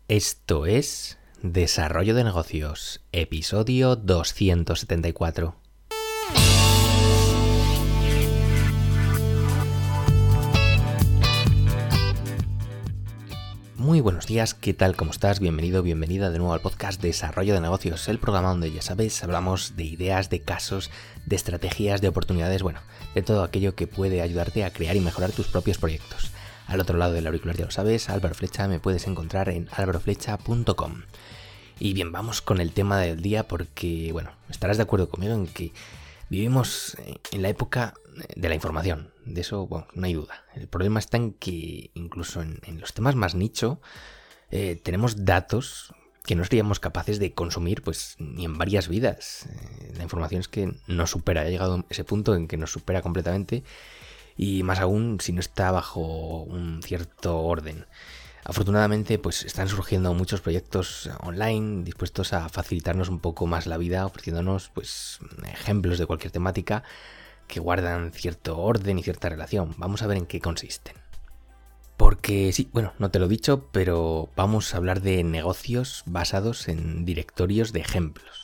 Esto es Desarrollo de Negocios, episodio 274. Muy buenos días, ¿qué tal? ¿Cómo estás? Bienvenido, bienvenida de nuevo al podcast Desarrollo de Negocios, el programa donde, ya sabes, hablamos de ideas, de casos, de estrategias, de oportunidades, de todo aquello que puede ayudarte a crear y mejorar tus propios proyectos. Al otro lado del auricular, ya lo sabes, Álvaro Flecha, me puedes encontrar en alvaroflecha.com. Y bien, vamos con el tema del día porque, estarás de acuerdo conmigo en que vivimos en la época de la información. De eso, no hay duda. El problema está en que incluso en los temas más nicho tenemos datos que no seríamos capaces de consumir ni en varias vidas. La información es que nos supera, ha llegado a ese punto en que nos supera completamente. Y más aún si no está bajo un cierto orden. Afortunadamente, están surgiendo muchos proyectos online dispuestos a facilitarnos un poco más la vida, ofreciéndonos ejemplos de cualquier temática que guardan cierto orden y cierta relación. Vamos a ver en qué consisten. Porque sí, no te lo he dicho, pero vamos a hablar de negocios basados en directorios de ejemplos.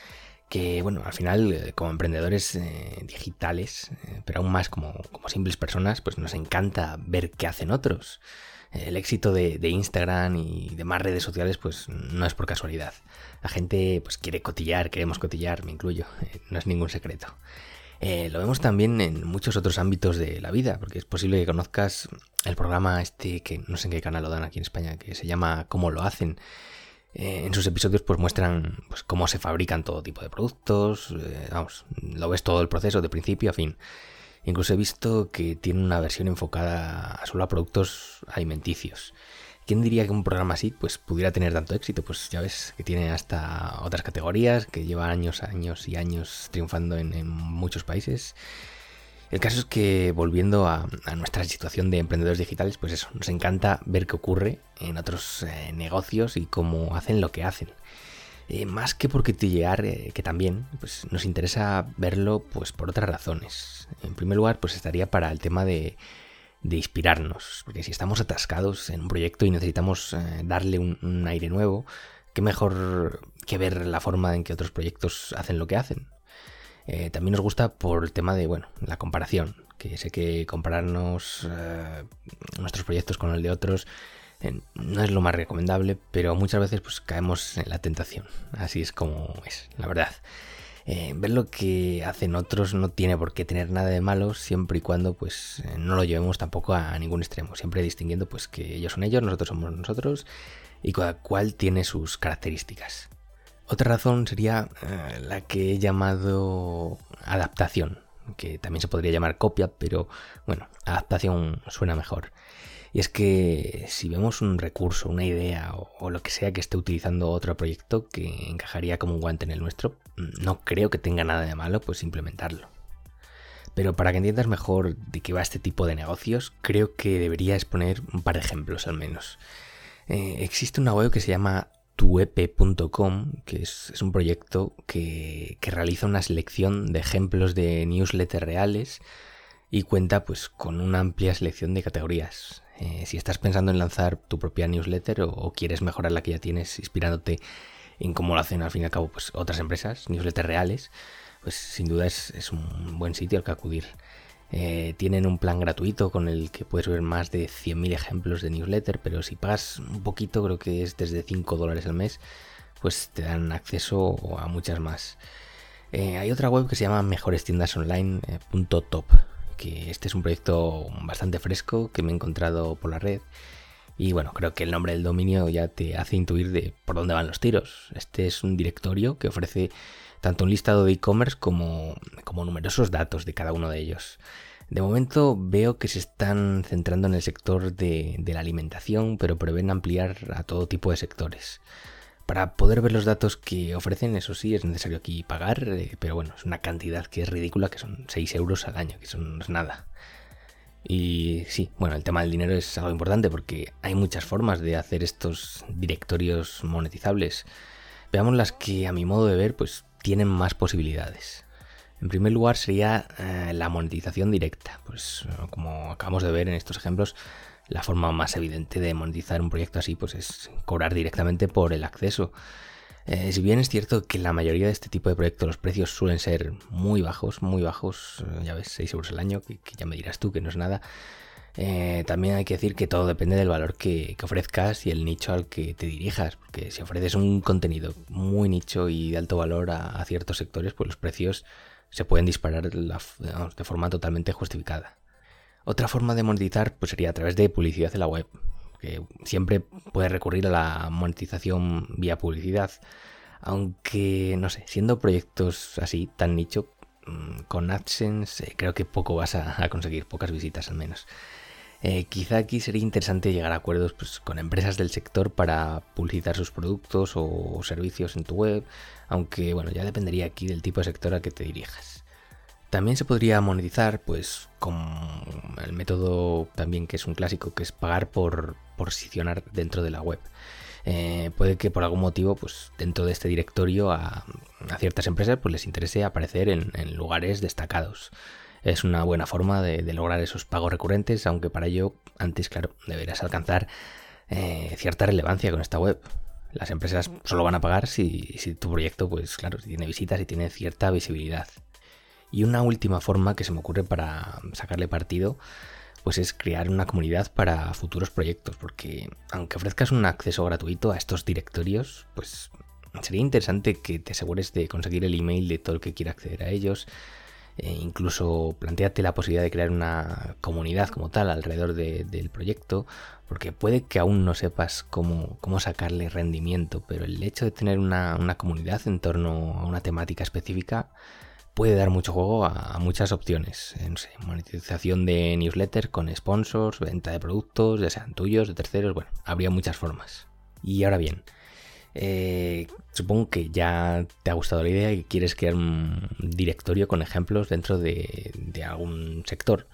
Que al final como emprendedores digitales, pero aún más como simples personas, nos encanta ver qué hacen otros. El éxito de Instagram y demás redes sociales no es por casualidad. La gente quiere cotillar, queremos cotillar, me incluyo, no es ningún secreto. Lo vemos también en muchos otros ámbitos de la vida, porque es posible que conozcas el programa que no sé en qué canal lo dan aquí en España, que se llama ¿Cómo lo hacen? En sus episodios muestran cómo se fabrican todo tipo de productos, lo ves todo el proceso de principio a fin. Incluso he visto que tiene una versión enfocada solo a productos alimenticios. ¿Quién diría que un programa así pudiera tener tanto éxito? Ya ves que tiene hasta otras categorías, que lleva años y años triunfando en muchos países. El caso es que, volviendo a nuestra situación de emprendedores digitales, nos encanta ver qué ocurre en otros negocios y cómo hacen lo que hacen. Más que por cotillear, que también nos interesa verlo por otras razones. En primer lugar, estaría para el tema de inspirarnos, porque si estamos atascados en un proyecto y necesitamos darle un aire nuevo, qué mejor que ver la forma en que otros proyectos hacen lo que hacen. También nos gusta por el tema de la comparación, que sé que compararnos nuestros proyectos con el de otros no es lo más recomendable, pero muchas veces caemos en la tentación. Así es como es, la verdad. Ver lo que hacen otros no tiene por qué tener nada de malo, siempre y cuando no lo llevemos tampoco a ningún extremo, siempre distinguiendo que ellos son ellos, nosotros somos nosotros, y cada cual tiene sus características. Otra razón sería la que he llamado adaptación, que también se podría llamar copia, pero adaptación suena mejor. Y es que si vemos un recurso, una idea o lo que sea que esté utilizando otro proyecto que encajaría como un guante en el nuestro, no creo que tenga nada de malo implementarlo. Pero para que entiendas mejor de qué va este tipo de negocios, creo que debería exponer un par de ejemplos al menos. Existe una web que se llama tuepe.com, que es un proyecto que realiza una selección de ejemplos de newsletters reales y cuenta con una amplia selección de categorías. Si estás pensando en lanzar tu propia newsletter o quieres mejorar la que ya tienes inspirándote en cómo lo hacen al fin y al cabo otras empresas, newsletters reales, sin duda es un buen sitio al que acudir. Tienen un plan gratuito con el que puedes ver más de 100.000 ejemplos de newsletter, pero si pagas un poquito, creo que es desde $5 al mes, te dan acceso a muchas más. Hay otra web que se llama mejorestiendasonline.top, que este es un proyecto bastante fresco que me he encontrado por la red. Y creo que el nombre del dominio ya te hace intuir de por dónde van los tiros. Este es un directorio que ofrece tanto un listado de e-commerce como numerosos datos de cada uno de ellos. De momento veo que se están centrando en el sector de la alimentación, pero prevén ampliar a todo tipo de sectores. Para poder ver los datos que ofrecen, eso sí, es necesario aquí pagar, pero es una cantidad que es ridícula, que son 6 euros al año, que eso no es nada. Y sí, el tema del dinero es algo importante porque hay muchas formas de hacer estos directorios monetizables. Veamos las que a mi modo de ver tienen más posibilidades. En primer lugar sería la monetización directa. Como acabamos de ver en estos ejemplos, la forma más evidente de monetizar un proyecto así pues es cobrar directamente por el acceso. Si bien es cierto que la mayoría de este tipo de proyectos los precios suelen ser muy bajos, ya ves, 6 euros al año, que ya me dirás tú que no es nada. También hay que decir que todo depende del valor que ofrezcas y el nicho al que te dirijas, porque si ofreces un contenido muy nicho y de alto valor a ciertos sectores, pues los precios se pueden disparar de forma totalmente justificada. Otra forma de monetizar pues sería a través de publicidad en la web, que siempre puedes recurrir a la monetización vía publicidad, aunque no sé, siendo proyectos así tan nicho, con AdSense creo que poco vas a conseguir, pocas visitas al menos. Quizá aquí sería interesante llegar a acuerdos pues, con empresas del sector para publicitar sus productos o servicios en tu web, aunque bueno, ya dependería aquí del tipo de sector al que te dirijas. También se podría monetizar pues con el método también que es un clásico, que es pagar por posicionar dentro de la web. Puede que por algún motivo pues dentro de este directorio a ciertas empresas pues les interese aparecer en lugares destacados. Es una buena forma de lograr esos pagos recurrentes, aunque para ello antes, claro, deberás alcanzar cierta relevancia con esta web. Las empresas solo van a pagar si tu proyecto, pues claro, si tiene visitas y tiene cierta visibilidad. Y una última forma que se me ocurre para sacarle partido, pues es crear una comunidad para futuros proyectos, porque aunque ofrezcas un acceso gratuito a estos directorios, pues sería interesante que te asegures de conseguir el email de todo el que quiera acceder a ellos. Incluso plantéate la posibilidad de crear una comunidad como tal alrededor del proyecto, porque puede que aún no sepas cómo sacarle rendimiento, pero el hecho de tener una comunidad en torno a una temática específica puede dar mucho juego a muchas opciones. No sé, monetización de newsletters con sponsors, venta de productos, ya sean tuyos, de terceros, bueno, habría muchas formas. Y ahora bien, supongo que ya te ha gustado la idea y quieres crear un directorio con ejemplos dentro de algún sector.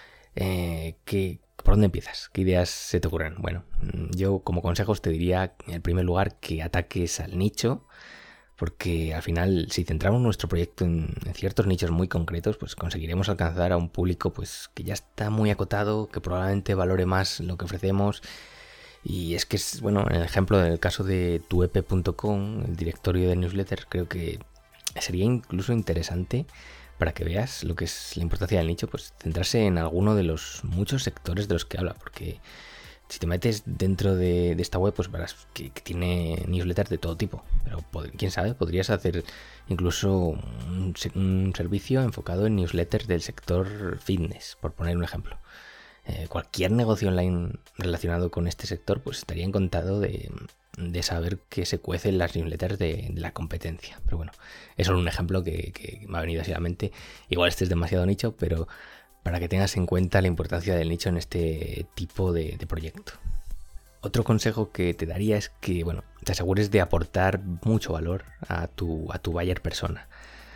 ¿Por dónde empiezas? ¿Qué ideas se te ocurren? Bueno, yo como consejos te diría en primer lugar que ataques al nicho, porque al final si centramos nuestro proyecto en ciertos nichos muy concretos, pues conseguiremos alcanzar a un público pues que ya está muy acotado, que probablemente valore más lo que ofrecemos. Y es que, bueno, en el ejemplo del caso de tuep.com, el directorio de newsletter, creo que sería incluso interesante para que veas lo que es la importancia del nicho, pues centrarse en alguno de los muchos sectores de los que habla, porque si te metes dentro de esta web, pues verás que tiene newsletters de todo tipo, pero quién sabe, podrías hacer incluso un servicio enfocado en newsletters del sector fitness, por poner un ejemplo. Cualquier negocio online relacionado con este sector pues estaría encantado de saber que se cuecen las newsletters de la competencia. Pero bueno, es solo un ejemplo que me ha venido así a la mente. Igual este es demasiado nicho, pero para que tengas en cuenta la importancia del nicho en este tipo de proyecto. Otro consejo que te daría es que, bueno, te asegures de aportar mucho valor a tu buyer persona.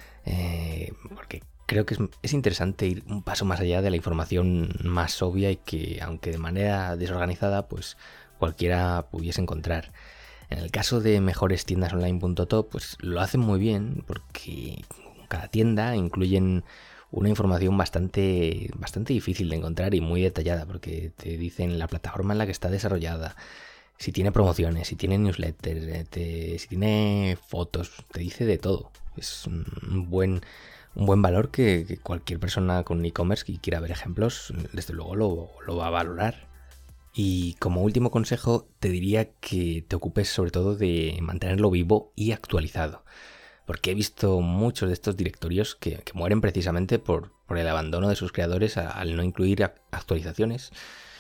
Porque creo que es interesante ir un paso más allá de la información más obvia y que, aunque de manera desorganizada, pues cualquiera pudiese encontrar. En el caso de mejorestiendasonline.top, pues lo hacen muy bien porque cada tienda incluyen una información bastante difícil de encontrar y muy detallada, porque te dicen la plataforma en la que está desarrollada, si tiene promociones, si tiene newsletters, si tiene fotos, te dice de todo. Es un buen valor que cualquier persona con e-commerce que quiera ver ejemplos, desde luego lo va a valorar. Y como último consejo, te diría que te ocupes sobre todo de mantenerlo vivo y actualizado. Porque he visto muchos de estos directorios que mueren precisamente por el abandono de sus creadores al no incluir actualizaciones.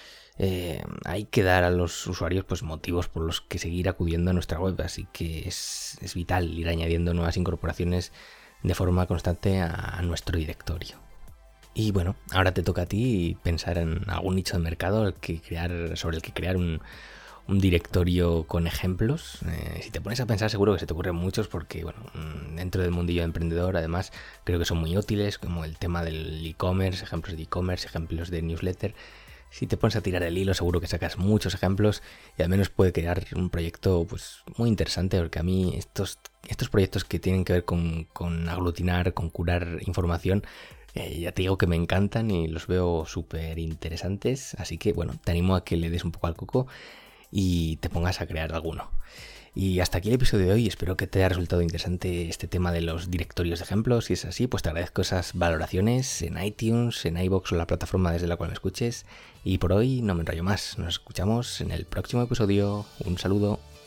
Hay que dar a los usuarios pues motivos por los que seguir acudiendo a nuestra web, así que es vital ir añadiendo nuevas incorporaciones de forma constante a nuestro directorio. Y bueno, ahora te toca a ti pensar en algún nicho de mercado sobre el que crear un directorio con ejemplos. Si te pones a pensar, seguro que se te ocurren muchos, porque bueno, dentro del mundillo emprendedor además creo que son muy útiles, como el tema del e-commerce, ejemplos de e-commerce, ejemplos de newsletter. Si te pones a tirar el hilo, seguro que sacas muchos ejemplos y al menos puede crear un proyecto pues muy interesante, porque a mí estos proyectos que tienen que ver con aglutinar, con curar información, Ya te digo que me encantan y los veo súper interesantes, así que bueno, te animo a que le des un poco al coco y te pongas a crear alguno. Y hasta aquí el episodio de hoy, espero que te haya resultado interesante este tema de los directorios de ejemplos. Si es así, pues te agradezco esas valoraciones en iTunes, en iVoox o la plataforma desde la cual me escuches. Y por hoy no me enrollo más, nos escuchamos en el próximo episodio. Un saludo.